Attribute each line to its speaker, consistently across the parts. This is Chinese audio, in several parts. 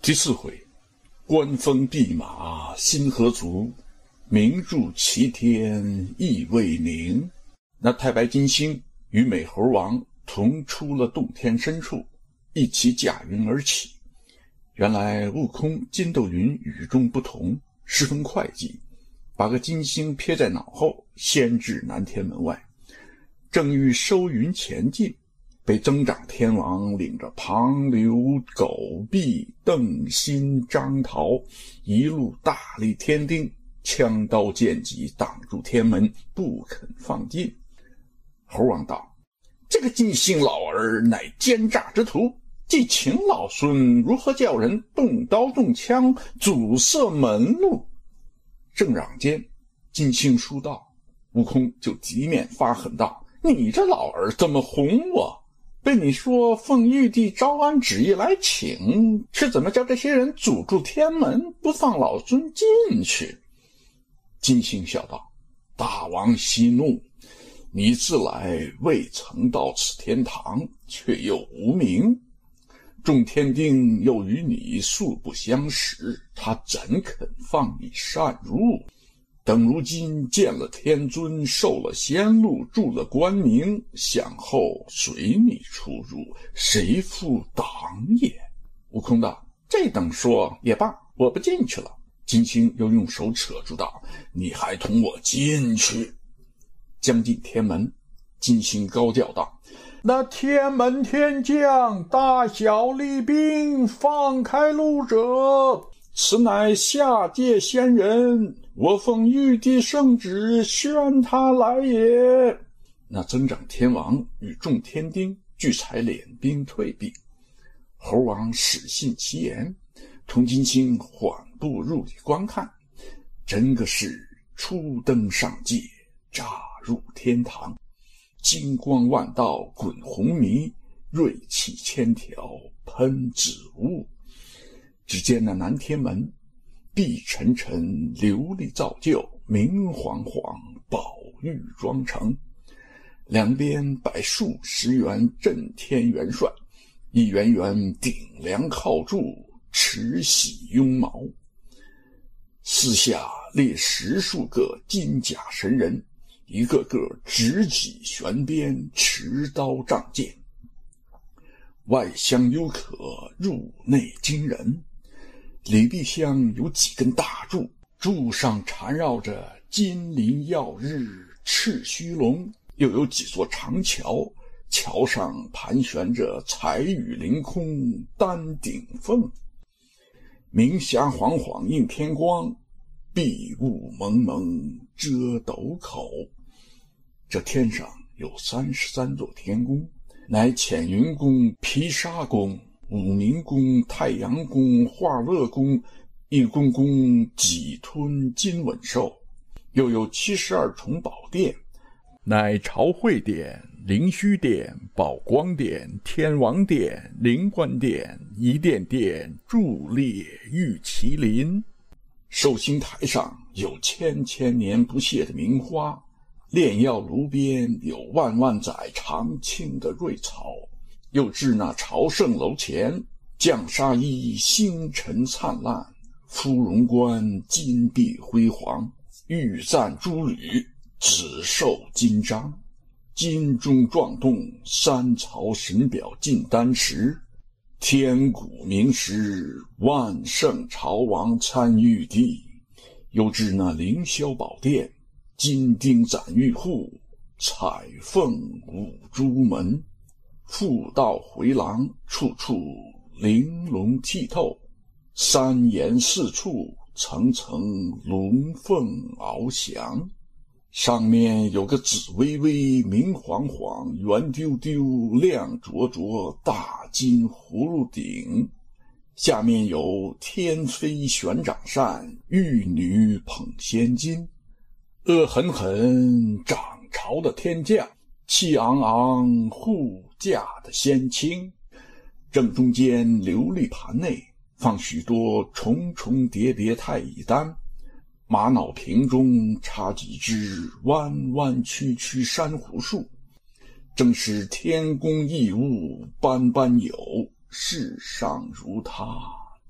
Speaker 1: 第4回，官封弼马心何足，名著齐天意未宁。那太白金星与美猴王同出了洞天深处，一起驾云而起。原来悟空筋斗云与众不同，十分会计，把个金星撇在脑后，先至南天门外。正欲收云前进，被增长天王领着庞刘、狗臂、邓辛、张桃一路大力天丁，枪刀剑戟挡住天门，不肯放进。猴王道：这个金星老儿乃奸诈之徒，既请老孙如何叫人动刀动枪，阻塞门路？正嚷间，金星书道，悟空就急面发狠道：你这老儿怎么哄我？被你说奉玉帝招安旨意来请，却怎么叫这些人阻住天门，不放老孙进去？金星笑道：大王息怒，你自来未曾到此天堂，却又无名，众天丁又与你素不相识，他怎肯放你擅入？等如今见了天尊，受了仙禄，住了官名，想后随你出入，谁负党也？悟空道：这等说也罢，我不进去了。金星又用手扯住道：你还同我进去？将进天门，金星高叫道：那天门天将，大小利兵，放开路者，此乃下界仙人，我奉玉帝圣旨宣他来也。那增长天王与众天丁俱才敛兵退避。猴王始信其言，同金星缓步入里观看，真个是初登上界，乍入天堂，金光万道滚红迷，锐气千条喷紫雾。只见那南天门碧沉沉，琉璃造就，明晃晃，宝玉妆成。两边摆数十员镇天元帅，一员员顶梁靠柱，持玺拥矛。四下列10数个金甲神人，一个个执戟悬鞭，持刀仗剑。外厢幽可，入内惊人。里壁厢有几根大柱，柱上缠绕着金鳞耀日、赤须龙，又有几座长桥，桥上盘旋着彩羽凌空、丹顶凤。明霞晃晃映天光，碧雾蒙蒙遮斗口。这天上有33座天宫，乃浅云宫、毗沙宫、武明宫、太阳宫、化乐宫，一宫宫几吞金吻兽，又有72重宝殿，乃朝会殿、灵虚殿、宝光殿、天王殿、灵官殿、一殿殿、柱列玉麒麟。寿星台上有千千年不谢的名花，炼药炉边有万万载常青的瑞草。又至那朝圣楼前，绛纱衣星辰灿烂，芙蓉冠金碧辉煌，玉簪珠履，紫绶金章，金钟撞动，三曹神表进丹石，天鼓鸣时，万圣朝王参玉帝。又至那凌霄宝殿，金钉攒玉户，彩凤舞朱门，复道回廊，处处玲珑剔透，三檐四处，层层龙凤翱翔。上面有个紫微微、明晃晃、圆丢丢、亮灼灼大金葫芦顶，下面有天妃悬掌扇，玉女捧仙金，恶狠狠掌朝的天将，气昂昂护驾的仙卿。正中间琉璃盘内放许多重重叠叠太乙丹，玛瑙瓶中插几枝弯弯曲曲珊瑚树，正是天工异物般般有，世上如他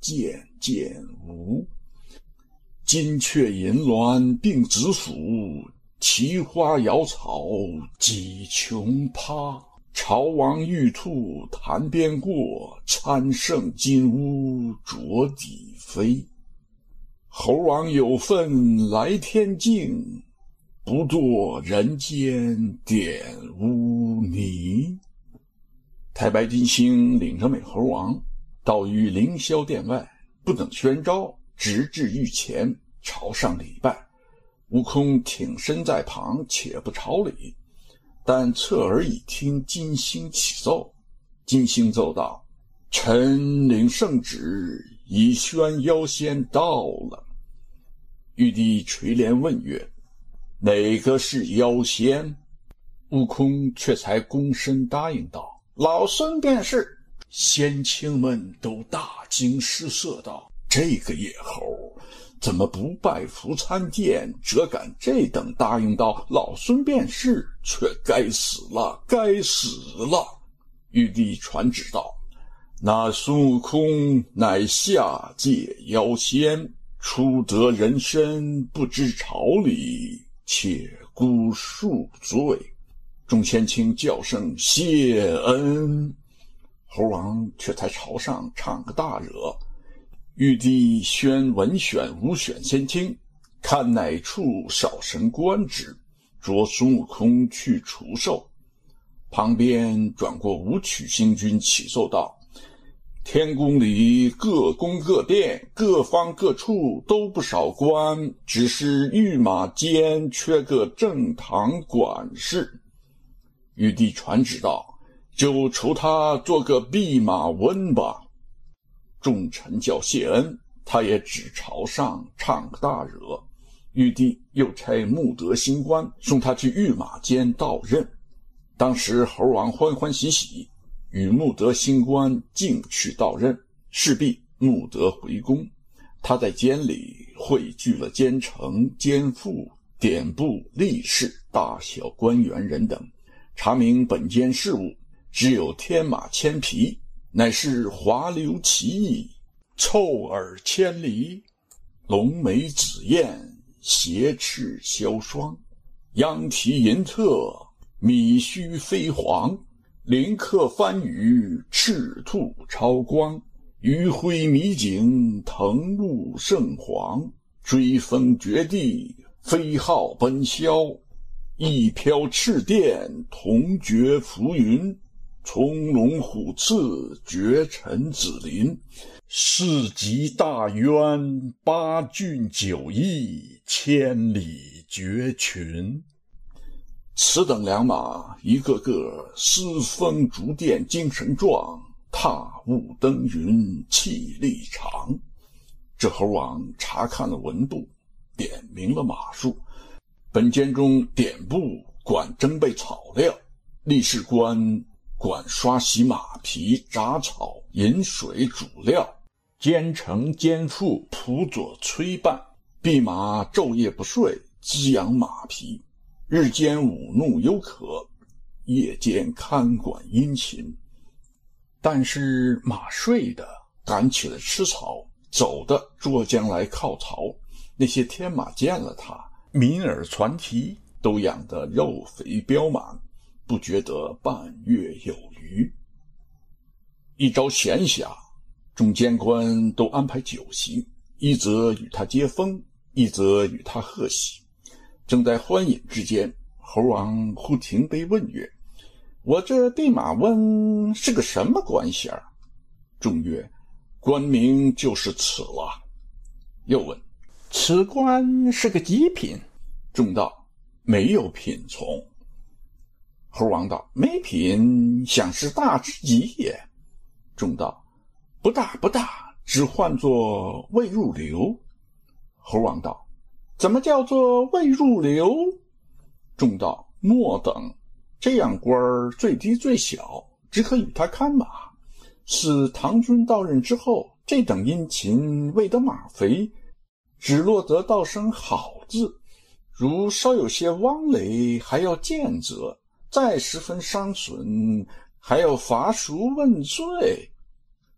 Speaker 1: 渐渐无。金雀银鸾并跙辅，奇花瑶草几琼葩。朝王玉兔潭边过，参圣金乌着底飞。猴王有份来天境，不堕人间点污泥。太白金星领着美猴王到于凌霄殿外，不等宣召，直至御前，朝上礼拜。悟空挺身在旁，且不朝礼，但侧耳以听金星启奏。金星奏道：臣领圣旨，已宣妖仙到了。玉帝垂帘问曰：哪个是妖仙？悟空却才躬身答应道：老孙便是。仙卿们都大惊失色道：这个野猴怎么不拜服参见，只敢这等答应道老孙便是，却该死了，该死了。玉帝传旨道：那孙悟空乃下界妖仙，初得人身，不知朝礼，且孤恕罪。众仙卿叫声谢恩。猴王却才朝上唱个大惹。玉帝宣文选武选仙卿，看哪处少神官职，着孙悟空去除兽。旁边转过武曲星君启奏道：天宫里各宫各殿，各方各处都不少官，只是御马监缺个正堂管事。玉帝传旨道：就除他做个弼马温吧。众臣叫谢恩，他也只朝上唱个大惹。玉帝又差穆德星官送他去御马监到任。当时猴王欢欢喜喜，与穆德星官径去到任，势必穆德回宫。他在监里汇聚了监丞、监副、典部、吏士、大小官员人等，查明本监事务。只有天马千匹，乃是华流奇异，臭耳千里，龙眉紫燕，斜翅萧霜，羊蹄银特，米须飞黄，林克翻雨，赤兔超光，余晖迷景，腾雾圣黄，追风绝地，飞号奔霄，一飘赤电，铜绝浮云，从龙虎刺，绝尘紫林，世极大渊，八骏九翼，千里绝群。此等良马，一个个嘶风逐电，精神壮，踏雾登云，气力长。这猴王查看了文部，点明了马术。本监中典部管蒸备草料，吏士官管刷洗马皮、铡草、饮水、煮料，监丞监副辅佐催办，弼马昼夜不睡，滋养马皮，日间舞怒忧渴，夜间看管殷勤。但是马睡的赶起来吃草，走的捉将来靠槽，那些天马见了他，民耳传蹄，都养得肉肥膘满，不觉得半月有余。一朝闲暇，众监官都安排酒席，一则与他接风，一则与他贺喜。正在欢饮之间，猴王忽停杯问曰：我这弼马温是个什么官衔？众曰：官名就是此了。又问：此官是个极品？众道：没有品从。猴王道：没品，想是大之极也。众道：不大不大，只唤作未入流。猴王道：怎么叫做未入流？众道：莫等，这样官儿最低最小，只可与他看马。是唐军到任之后，这等殷勤未得马肥，只落得道声好字，如稍有些汪雷，还要见责，再十分伤损，还要罚赎问罪。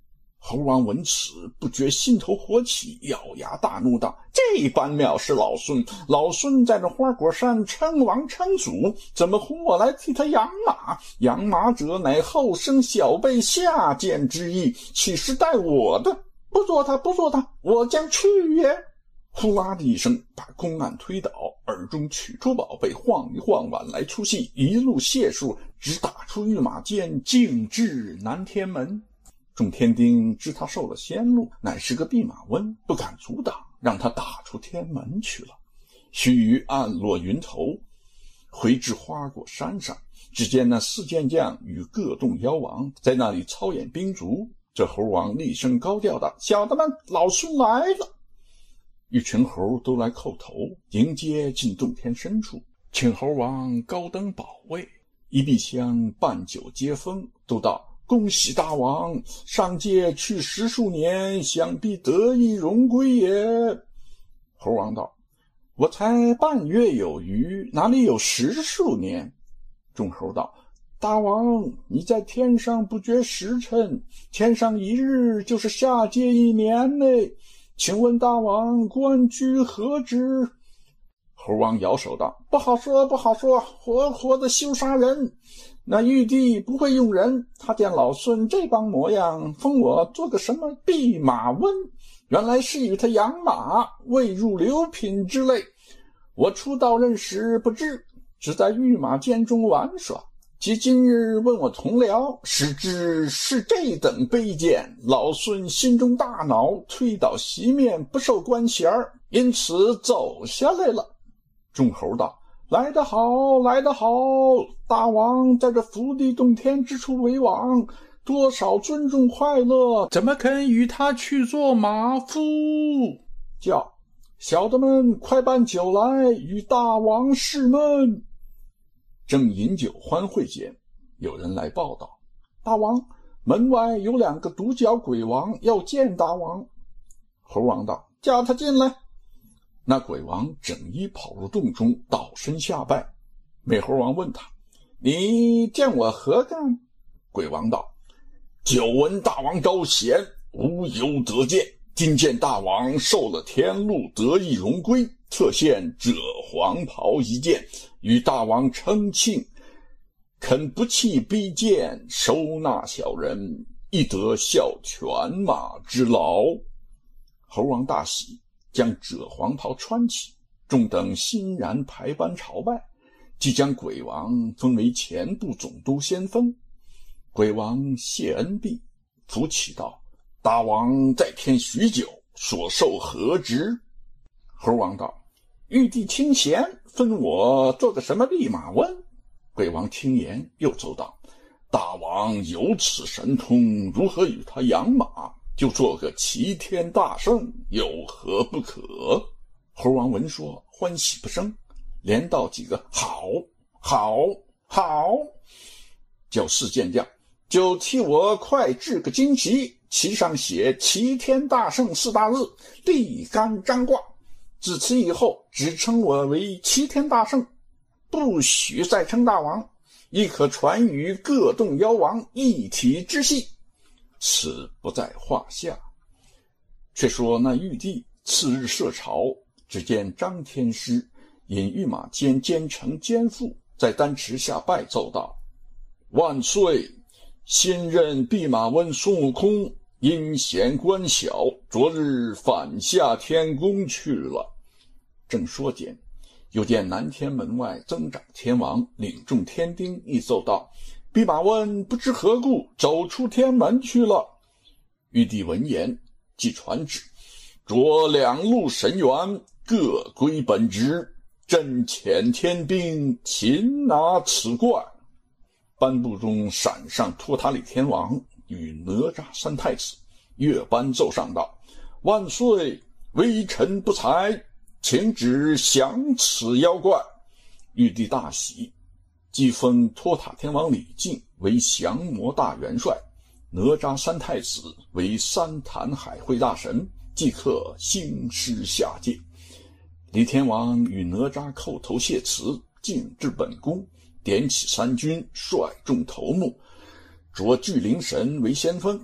Speaker 1: 猴王闻此，不觉心头火起，咬牙大怒道：这般藐视老孙，老孙在这花果山称王称祖，怎么呼我来替他养马？养马者乃后生小辈下贱之意，岂是待我的？不做他，不做他，我将去也！呼啦的一声，把公案推倒，耳中取出宝贝，晃一晃晚来出戏，一路解数，直打出御马监，径至南天门。众天丁知他受了仙路，乃是个弼马温，不敢阻挡，让他打出天门去了。须臾暗落云头，回至花果山上，只见那四健将与各洞妖王在那里操演兵卒。这猴王厉声高调道：小的们，老孙来了！一群猴都来叩头迎接进洞天深处，请猴王高登宝位，一壁厢半酒接风，都道：恭喜大王，上届去10数年，想必得以荣归也。猴王道：我才半月有余，哪里有10数年？众猴道：大王，你在天上不觉时辰，天上一日就是下界1年内，请问大王官居何职？猴王摇手道：不好说，不好说，活活的休杀人。那玉帝不会用人，他见老孙这帮模样，封我做个什么弼马温，原来是与他养马，未入流品之类。我出道任时不知，只在御马监中玩耍。即今日问我同僚，实知是这等卑贱，老孙心中大恼，推倒席面，不受官衔，因此走下来了。众猴道：来得好，来得好！大王在这福地洞天之处为王，多少尊重快乐，怎么肯与他去做马夫？叫小的们快办酒来，与大王试闷。正饮酒欢会间，有人来报道：大王，门外有2个独角鬼王要见大王。猴王道：叫他进来。那鬼王整衣跑入洞中，倒身下拜。美猴王问他：你见我何干？鬼王道：久闻大王招贤，无由得见，今见大王受了天禄，得以荣归，特献赭黄袍1件，与大王称庆，肯不弃卑贱，收纳小人，亦得效犬马之劳。猴王大喜，将赭黄袍穿起，众等欣然排班朝拜，即将鬼王封为前部总督先锋。鬼王谢恩毕，扶起道：大王在天许久，所受何职？猴王道：玉帝清闲，分我做个什么弼马温？鬼王听言，又奏道：大王有此神通，如何与他养马？就做个齐天大圣，有何不可？猴王闻说，欢喜不胜，连道几个好，好，好，叫四健将就替我快制个旌旗，旗上写齐天大圣4大字，立杆张挂。自此以后，只称我为齐天大圣，不许再称大王，亦可传与各洞妖王一体之系，此不在话下。却说那玉帝次日设朝，只见张天师引御马监监丞监副在丹池下拜奏道：万岁！新任弼马温孙悟空因嫌官小，昨日返下天宫去了。正说间，又见南天门外增长天王领众天丁一奏道：弼马温不知何故走出天门去了。玉帝闻言，即传旨，着2路神员各归本职，朕遣天兵擒拿此怪。颁布中闪上托塔李天王与哪吒3太子，乐班奏上道：万岁！微臣不才，请旨降此妖怪。玉帝大喜，即封托塔天王李靖为降魔大元帅，哪吒3太子为3坛海会大神，即刻兴师下界。李天王与哪吒叩头谢辞，进至本宫，点起3军，率众头目，着巨灵神为先锋，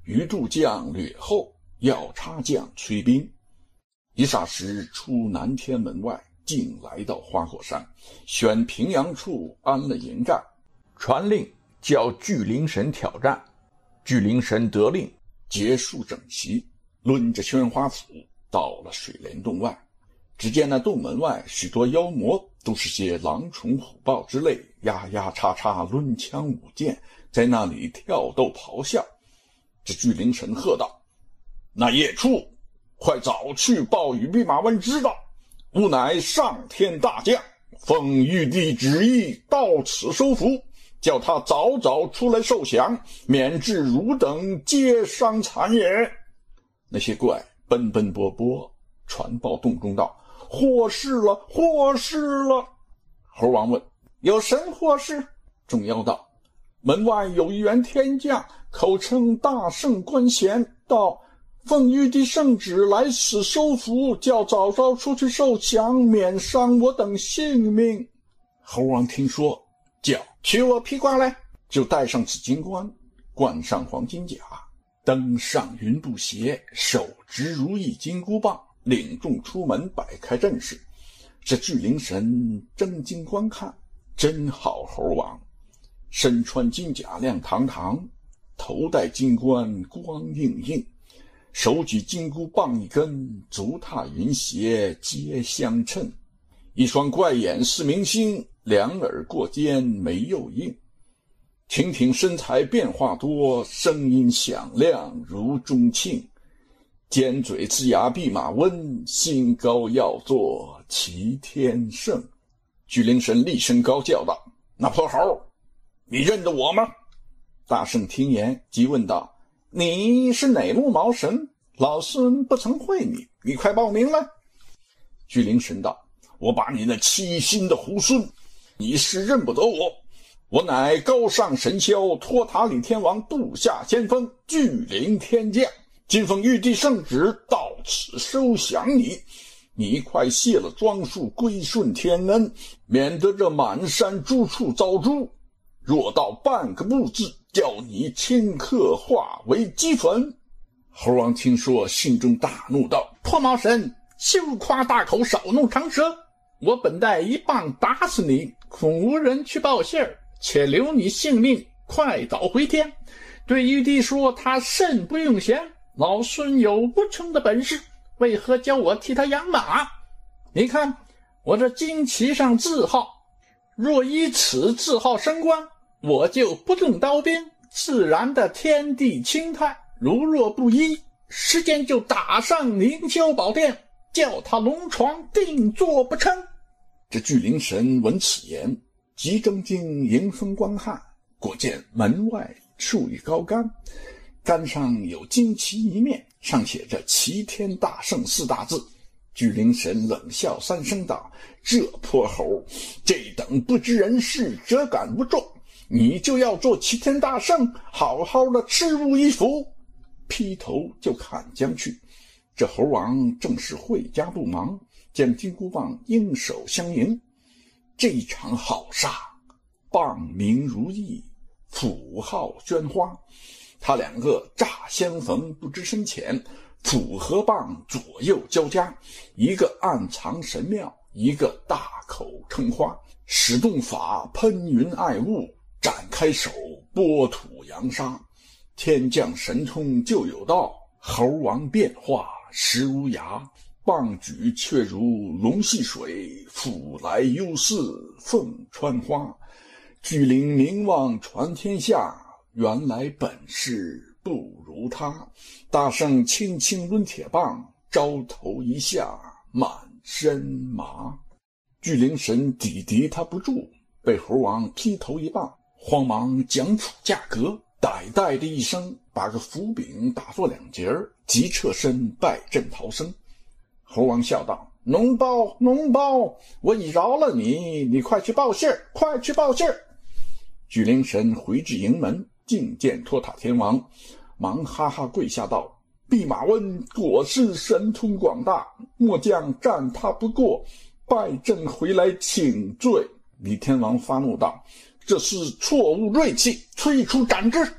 Speaker 1: 余渡将掠后，要插将催兵。一霎时出南天门外，竟来到花果山，选平阳处安了营寨，传令叫巨灵神挑战。巨灵神得令，结束整齐，抡着宣花斧到了水帘洞外。只见那洞门外许多妖魔，都是些狼虫虎豹之类，呀呀叉叉抡枪舞剑，在那里跳斗咆哮。这巨灵神喝道：那野畜，快早去报与弼马温知道，吾乃上天大将，奉玉帝旨意到此收服，叫他早早出来受降，免致汝等皆伤残也。那些怪奔奔波波传报洞中道：祸事了，祸事了！猴王问：有甚祸事？众妖道：门外有一员天将，口称大圣官衔，道奉玉帝圣旨来此收服，叫早早出去受降，免伤我等性命。猴王听说，叫取我披挂来，就戴上紫金冠，冠上黄金甲，登上云步鞋，手执如意金箍棒，领众出门，摆开阵势。这巨灵神睁睛观看，真好猴王，身穿金甲亮堂堂，头戴金冠光映映，手举金箍棒一根，足踏云鞋皆相称。一双怪眼似明星，两耳过尖眉又硬，挺挺身材变化多，声音响亮如钟磬。尖嘴呲牙弼马温，心高要做齐天圣。巨灵神厉声高叫道：那泼猴，你认得我吗？大圣听言，即问道：你是哪路毛神？老孙不曾会你，你快报名来。巨灵神道：我把你那欺心的猢狲，你是认不得我。我乃高尚神霄托塔李天王部下先锋巨灵天将，今奉玉帝圣旨到此收降你，你快卸了装束，归顺天恩，免得这满山诸处遭诛。若到半个不字，叫你顷刻化为齑粉。猴王听说，心中大怒道：破毛神，休夸大口，少弄长舌！我本待一棒打死你，恐无人去报信儿，且留你性命，快早回天。对玉帝说他甚不用贤，老孙有无穷的本事，为何教我替他养马？你看我这旌旗上字号，若依此字号升官，我就不动刀兵，自然的天地清泰；如若不依，时间就打上凌霄宝殿，叫他龙床定坐不称。这巨灵神闻此言，即睁睛迎风观看，果见门外竖一高杆，杆上有旌旗一面，上写着齐天大圣四大字。巨灵神冷笑三声道：这泼猴，这等不知人事，折敢不中，你就要做齐天大圣，好好的吃吾一斧！劈头就砍将去。这猴王正是会家不忙，将金箍棒应手相迎。这一场好杀，棒鸣如意，斧号喧哗。他两个乍相逢不知深浅，斧和棒左右交加，一个暗藏神妙，一个大口称花。使动法喷云爱雾，展开手拨土扬沙。天降神通就有道，猴王变化实无涯。棒举却如龙戏水，斧来犹似凤穿花。巨灵名望传天下，原来本事不如他。大圣轻轻抡铁棒，招头一下满身麻。巨灵神抵敌他不住，被猴王劈头一棒，慌忙将斧架格，歹歹的一声，把个斧柄打作两截，即侧身败阵逃生。猴王笑道：脓包，脓包，我已饶了你，你快去报信儿，快去报信儿！巨灵神回至营门，觐见托塔天王，忙哈哈跪下道：弼马温果是神通广大，末将战他不过，败阵回来请罪。李天王发怒道：这是错误锐气，催出斩之！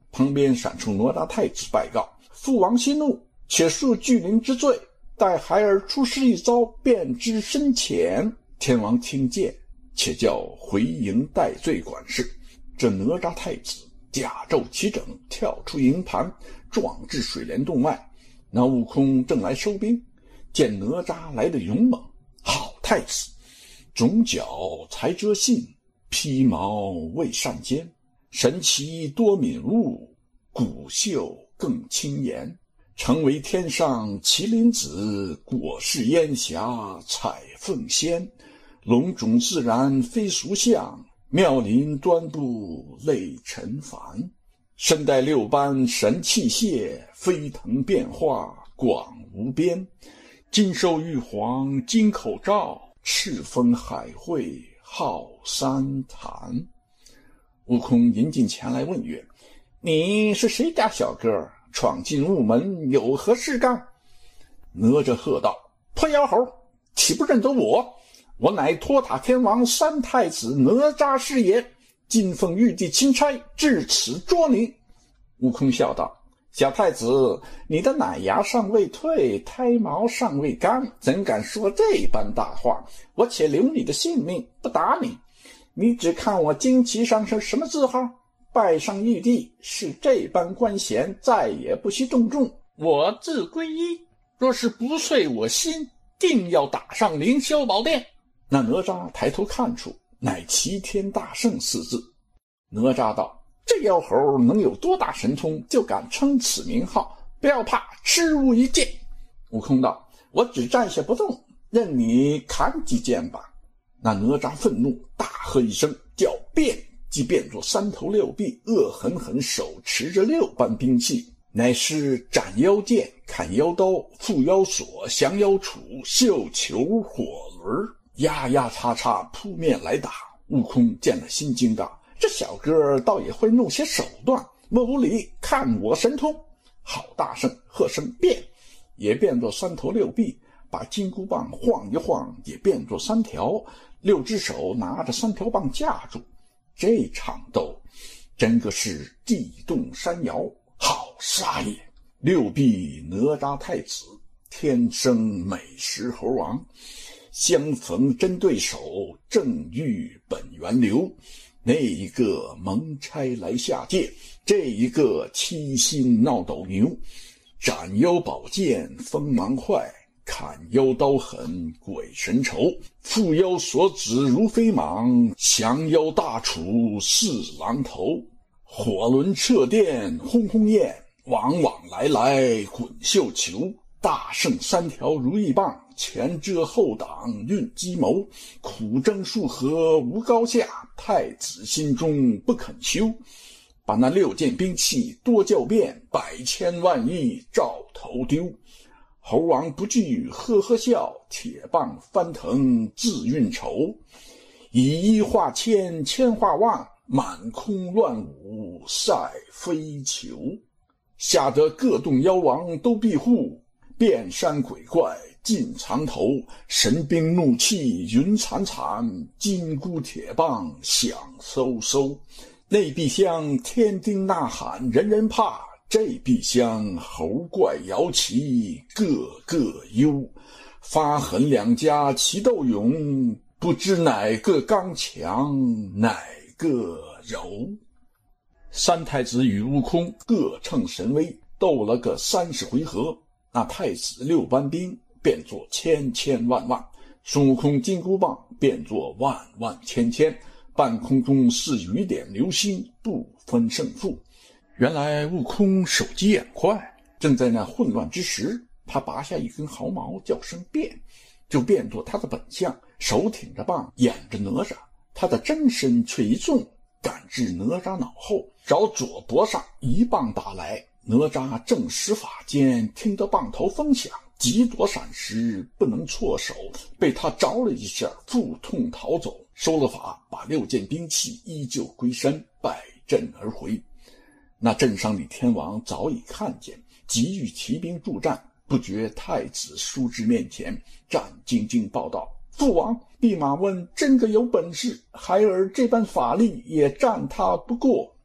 Speaker 1: 旁边闪出哪吒太子拜告：父王息怒，且恕巨灵之罪，待孩儿出师一遭，便知深浅。天王听见，且叫回营戴罪管事。这哪吒太子甲胄齐整，跳出营盘，撞至水帘洞外。那悟空正来收兵，见哪吒来得勇猛，好太子，总角才遮信，披毛未善肩，神奇多敏悟，骨秀更轻颜。诚为天上麒麟子，果是烟霞彩凤仙。龙种自然非俗相，妙龄端布泪尘凡。身带6般神器械，飞腾变化广无边。金兽玉皇金口罩，赤峰海会号三坛。悟空迎进前来问曰：你是谁家小哥，闯进悟门有何事干？哪吒喝道：破妖猴，岂不认得我？我乃托塔天王三太子哪吒是也，今奉玉帝钦差至此捉你。悟空笑道：小太子，你的奶牙尚未退，胎毛尚未干，怎敢说这般大话？我且留你的性命，不打你。你只看我旌旗上是什么字号，拜上玉帝，是这般官衔，再也不惜重重。我自皈依，若是不遂我心，定要打上凌霄宝殿。那哪吒抬头看出，乃齐天大圣4字。哪吒道：这妖猴能有多大神通，就敢称此名号？不要怕，吃吾一剑。悟空道：我只站下不动，任你砍几剑吧。那哪吒愤怒，大喝一声，叫变，即变作3头6臂，恶狠狠手持着6般兵器，乃是斩妖剑、砍妖刀、缚妖锁、降妖杵、绣球、火轮，压压叉叉扑面来打。悟空见了心惊道：这小哥倒也会弄些手段，莫无礼，看我神通！好大圣，喝声变，也变作3头6臂，把金箍棒晃一晃，也变作3条，6只手拿着3条棒架住。这场斗真个是地动山摇，好杀也！6臂哪吒太子，天生美食猴王，相逢真对手，正遇本源流。那一个蒙差来下界，这一个欺心闹斗牛。斩妖宝剑锋芒坏，砍妖刀狠鬼神愁。缚妖锁指如飞蟒，降妖大杵4郎头。火轮掣电轰轰焰，往往来来滚绣球。大圣3条如意棒，前遮后挡运机谋。苦争数合无高下，太子心中不肯休。把那6件兵器多教变，百千万亿照头丢。猴王不惧呵呵笑，铁棒翻腾自运筹。以1化千，千化万，满空乱舞赛飞球。吓得各洞妖王都庇护，遍山鬼怪尽藏头。神兵怒气云惨惨，金箍铁棒响嗖嗖。那壁厢天丁呐喊人人怕，这壁厢猴怪摇旗个个忧。发狠2家齐斗勇，不知哪个刚强哪个柔。3太子与悟空各逞神威，斗了个30回合。那太子6班兵变作千千万万，孙悟空金箍棒变作万万千千，半空中似雨点流星，不分胜负。原来悟空手疾眼快，正在那混乱之时，他拔下一根毫毛，叫声变，就变作他的本相，手挺着棒，掩着哪吒。他的真身却一纵，赶至哪吒脑后，找左脖上一棒打来。哪吒正施法间，听得棒头风响，急躲闪时不能措手，被他着了一下，腹痛逃走。收了法，把6件兵器依旧归身，败阵而回。那镇上李天王早已看见，急欲提兵助战，不觉太子叔至面前，战兢兢报道：父王，弼马温真个有本事，孩儿这般法力也战他不过。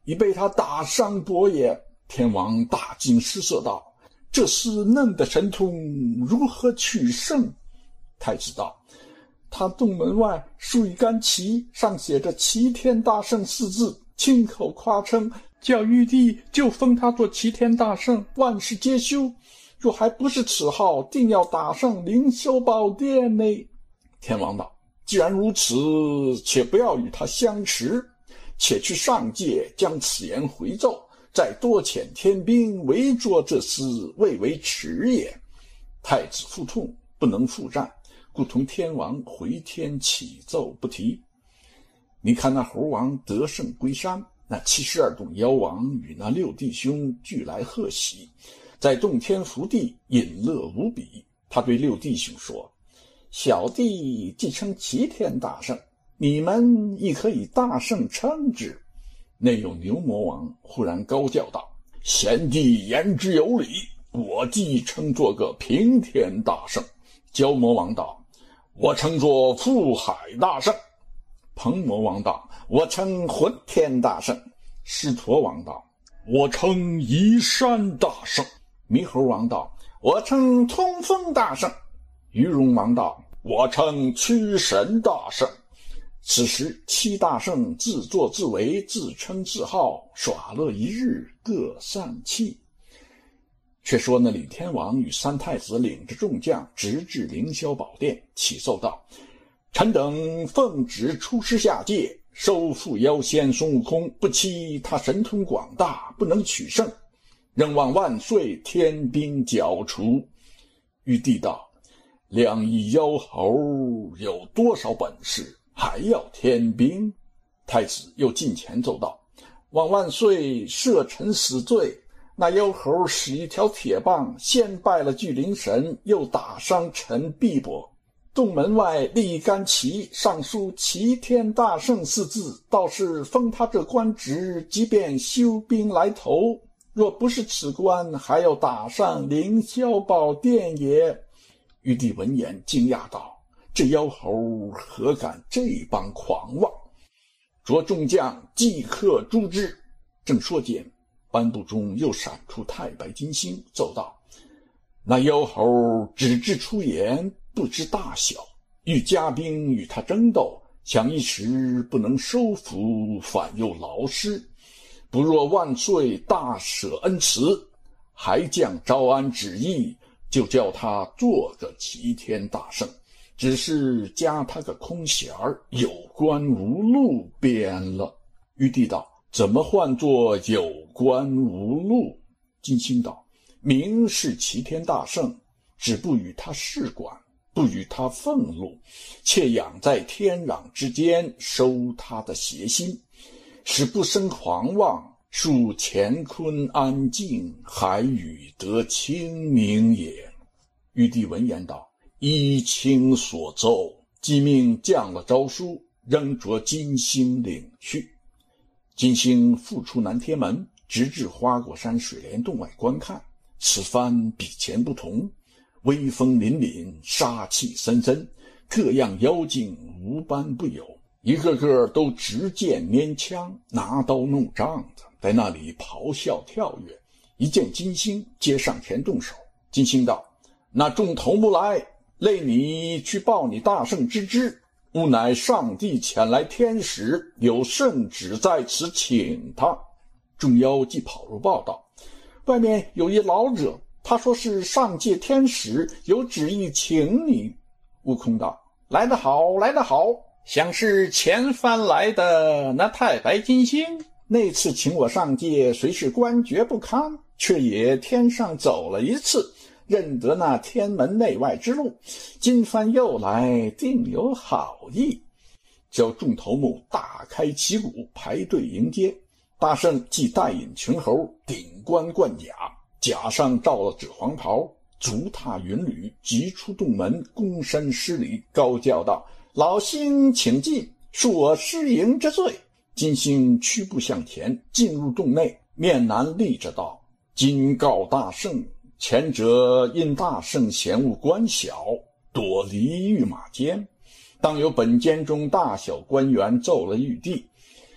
Speaker 1: 已被他打伤脖眼。天王大惊失色道：这是嫩的神通，如何取胜？太子道：他洞门外竖一杆旗，上写着齐天大圣4字，亲口夸称，叫玉帝就封他做齐天大圣，万事皆休。若还不是此号，定要打上凌霄宝殿呢。天王道：既然如此，且不要与他相持，且去上界将此言回奏，再多遣天兵围捉这厮，未为迟也。太子腹痛，不能复战，故同天王回天启奏不提。你看那猴王得胜归山，那72洞妖王与那6弟兄俱来贺喜，在洞天福地饮乐无比。他对6弟兄说：小弟既称齐天大圣，你们亦可以大圣称之。内有牛魔王忽然高叫道：贤弟言之有理，我弟称作个平天大圣。蛟魔王道：我称作覆海大圣。鹏魔王道：我称浑天大圣。狮驼王道：我称移山大圣。猕猴王道：我称通风大圣。鱼龙王道：我称驱神大圣。此时7大圣自作自为，自称自号，耍乐一日，各散气。却说那李天王与3太子领着众将直至凌霄宝殿，启奏道：臣等奉旨出师下界，收复妖仙孙悟空，不期他神通广大，不能取胜，仍望万岁天兵剿除。玉帝道：两翼妖猴有多少本事，还要天兵？太子又近前奏道：望万岁赦臣死罪。那妖猴使一条铁棒，先拜了巨灵神，又打伤臣臂膊。洞门外立一杆旗，上书齐天大圣4字，倒是封他这官职，即便休兵来投。若不是此官，还要打上凌霄宝殿也。玉帝闻言惊讶道：这妖猴何敢这般狂妄？着众将即刻诛之。正说间，颁布中又闪出太白金星，奏道：那妖猴只知出言，不知大小，欲加兵与他争斗，想一时不能收服，反又劳师。不若万岁大舍恩慈，还将招安旨意，就叫他做个齐天大圣，只是加他个空衔儿，有官无禄编了。玉帝道：怎么换作有官无禄？金星道：明是齐天大圣，只不与他事管，不与他俸禄，且养在天壤之间，收他的邪心，使不生狂妄，树乾坤安静，海宇得清明也。玉帝闻言道：依卿所奏，即命降了诏书，仍着金星领去。金星复出南天门，直至花果山水帘洞外观看。此番比前不同，威风凛凛，杀气森森，各样妖精无般不有，一个个都执剑拈枪，拿刀弄杖的，在那里咆哮跳跃。一见金星，皆上前动手。金星道：那众头目来，累你去报你大圣之知，吾乃上帝遣来天使，有圣旨在此，请他。众妖即跑入报道：外面有一老者，他说是上界天使，有旨意请你。悟空道：来得好，来得好，想是前番来的那太白金星，那次请我上界，虽是官爵不堪，却也天上走了一次，认得那天门内外之路，今番又来，定有好意。叫众头目大开旗鼓，排队迎接。大圣即带引群猴，顶冠冠甲，甲上罩了纸黄袍，足踏云履，急出洞门，躬身施礼，高叫道：老星请进，恕我失迎之罪。金星屈步向前，进入洞内，面南立着道：今告大圣，前者因大圣嫌物官小，躲离御马监，当有本监中大小官员奏了玉帝，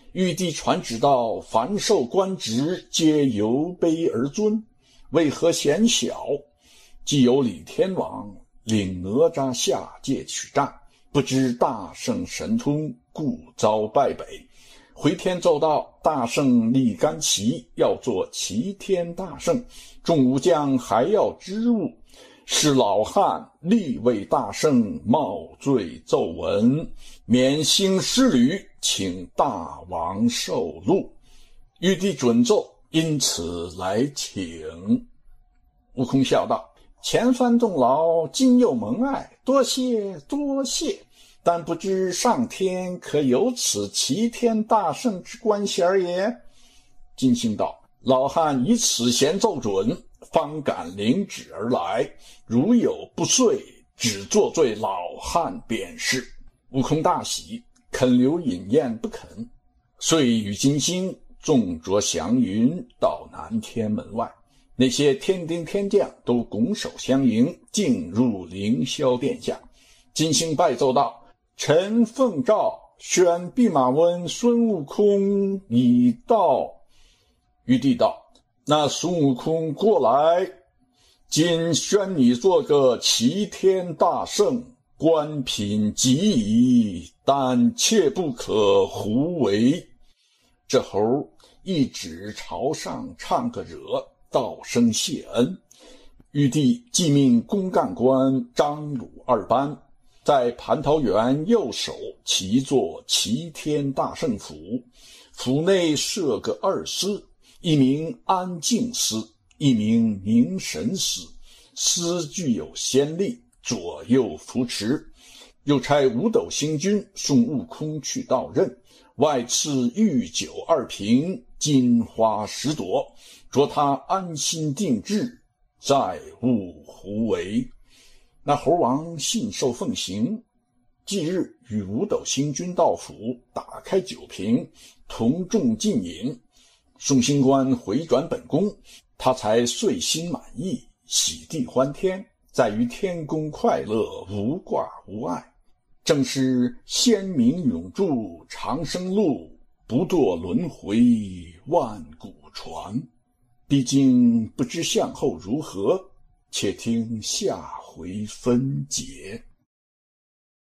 Speaker 1: 玉帝传旨道：凡受官职，皆由卑而尊，为何嫌小？既有李天王领哪吒下界取战，不知大圣神通，故遭败北。回天奏道：大圣立干旗，要做齐天大圣，众武将还要知物。是老汉力为大圣冒罪奏闻，免兴失旅，请大王受禄。玉帝准奏，因此来请。悟空笑道：前番动劳，今又蒙爱，多谢多谢。但不知上天可有此齐天大圣之官衔也？金星道：老汉以此衔奏准，方敢领旨而来，如有不遂，只作罪老汉便是。悟空大喜，肯留饮宴不肯，遂与金星纵着祥云到南天门外。那些天兵天将都拱手相迎，进入凌霄殿下。金星拜奏道：臣奉诏宣弼马温孙悟空已到。玉帝道：那孙悟空过来，今宣你做个齐天大圣，官品极矣，但切不可胡为。这猴一指朝上唱个惹，道声谢恩。玉帝即命公干官张鲁二班在蟠桃园右手齐作齐天大圣府，府内设个二司，一名安静司，一名凝神司，司具有先例，左右扶持。又差五斗星君送悟空去到任，外赐御酒2瓶，金花10朵，着他安心定制，再勿胡为。那猴王信受奉行，即日与五斗星君到府，打开酒瓶，同众进饮。宋星官回转本宫，他才遂心满意，喜地欢天，在于天宫快乐，无挂无碍。正是仙名永驻长生路，不堕轮回万古传。毕竟不知向后如何，且听下回分解。